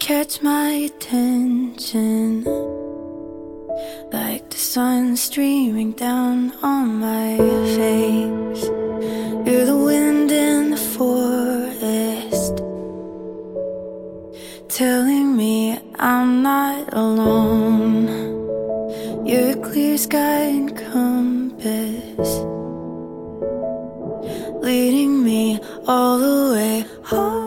catch my attention, like the sun streaming down on my face. You're the wind in the forest, telling me I'm not alone. You're a clear sky and compass, leading me all the way home.